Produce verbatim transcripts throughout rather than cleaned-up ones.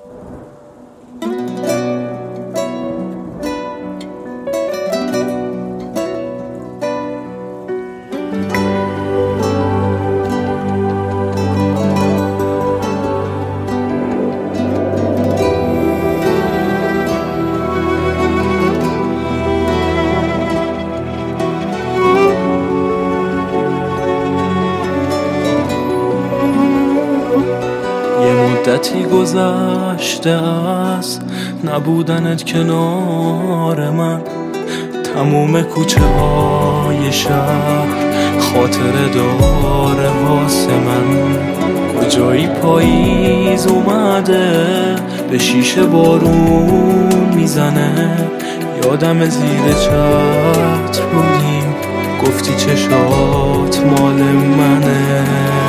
مدتی گذشته است نبودنت کنار من، تموم کوچه های شهر خاطره داره واسه من. کجایی پاییز اومده به شیشه بارون میزنه، یادم زیر چتر بودیم گفتی چشات مال منه.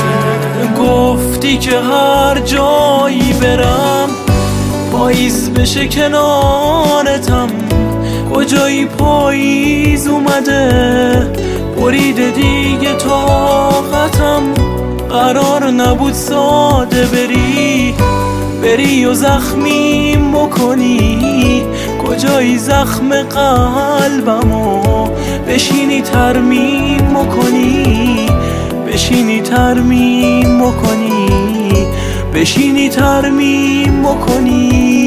گفتی که هر جایی برم پاییز بشه کنارتم. کجایی پاییز اومده بریده دیگه طاقتم. قرار نبود ساده بری بری و زخمیم بکنی. کجایی زخم قلبمو بشینی ترمیم بکنی. بشینی ترمیم بکنی. بشینی ترمیم بکنی.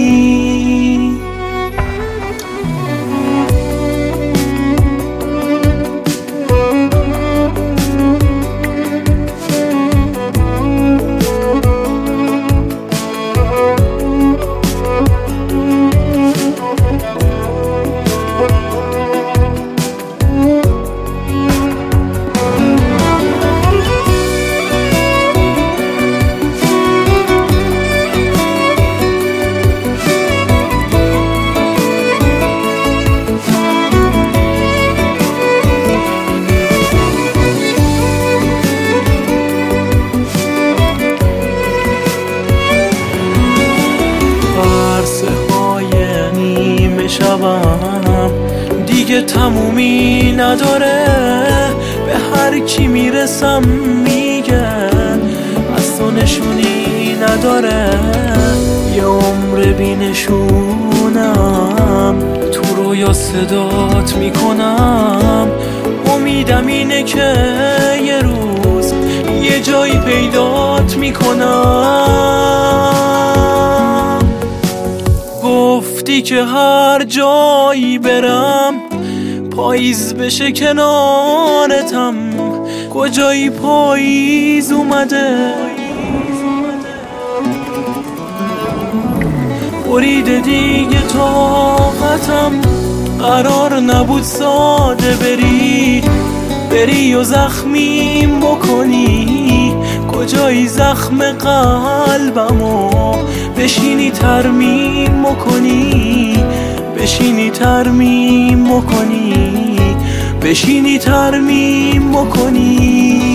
شبم دیگه تمومی نداره. به هر کی میرسم میگن از تو نشونی نداره. یه عمر بینشونم تو رویا صدات میکنم. امیدم اینه که یه روز یه جایی پیدات میکنم. گفتی که هر جایی برم پاییز بشه کنارتم. کجایی پاییز اومده بریده دیگه طاقتم. قرار نبود ساده بری بری و زخمیم بکنی. کجایی زخم قلبمو بشینی ترمیم بکنی. بشینی ترمیم بکنی. بشینی ترمیم بکنی.